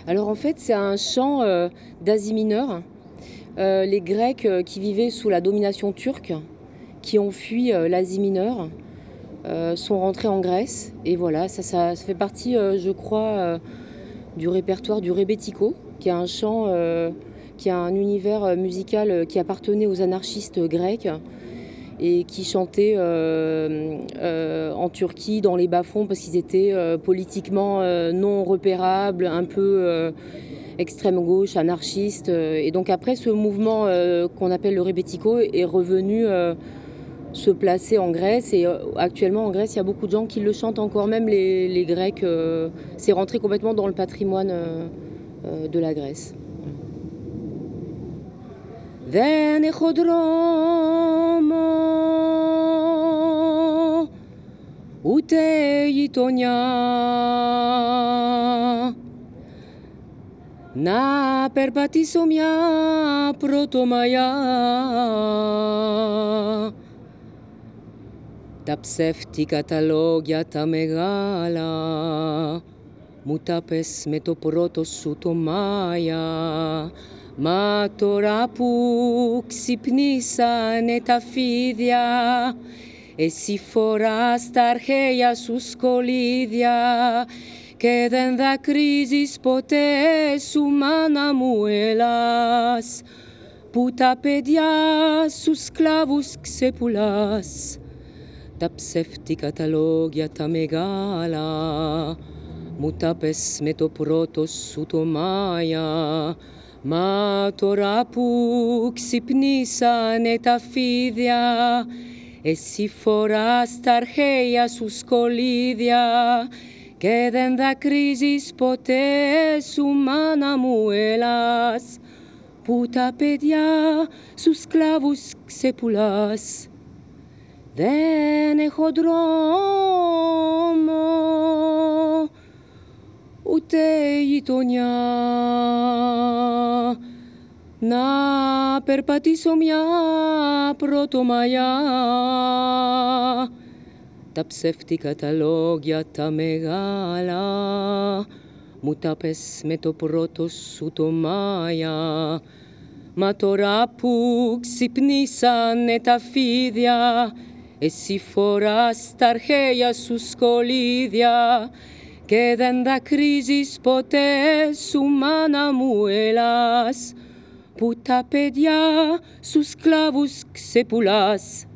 Alors en fait, c'est un chant d'Asie mineure. Les Grecs qui vivaient sous la domination turque, qui ont fui l'Asie mineure, sont rentrés en Grèce. Et voilà, ça fait partie, je crois, du répertoire du rebetiko, qui est un chant, qui a un univers musical qui appartenait aux anarchistes grecs et qui chantaient en Turquie dans les bas-fonds parce qu'ils étaient politiquement non repérables, un peu extrême gauche, anarchiste. Et donc après, ce mouvement qu'on appelle le rebetiko est revenu se placer en Grèce. Et actuellement, en Grèce, il y a beaucoup de gens qui le chantent encore, même les Grecs. C'est rentré complètement dans le patrimoine de la Grèce. Δεν έχω δρόμο, ούτε γειτονιά, να περπατήσω μια πρωτομαγιά. Τα ψεύτικα τα λόγια τα μεγάλα μου τα πες με το πρώτο σου το Μάια. Μα τώρα που ξυπνήσανε τα φίδια, εσύ φοράς τα αρχαία σου σκολίδια και δεν δακρύζεις ποτέ σου, μάνα μου, έλας, που τα παιδιά σου σκλάβους ξεπουλάς. Τα ψεύτικα τα λόγια τα μεγάλα μου τα πες με το πρώτο σου το Μάια. Μα τώρα που ξυπνήσανε τα φίδια, εσύ φοράς τα αρχαία σου σκολίδια και δεν δακρύζεις ποτέ σου, μάνα μου, έλας, που τα παιδιά σου σκλάβους ξεπουλάς. Δεν έχω δρόμο, ούτε γειτονιά, να περπατήσω μια πρωτομαγιά. Τα ψεύτικα τα λόγια τα μεγάλα μου τα πες με το πρώτο σου το Μάια. Μα τώρα που ξυπνήσανε τα φίδια, εσύ φοράς τα αρχαία σου σκολίδια και δεν δακρύζεις ποτέ σου, μάνα μου, έλας, που τα παιδιά σου σκλάβους ξεπουλάς.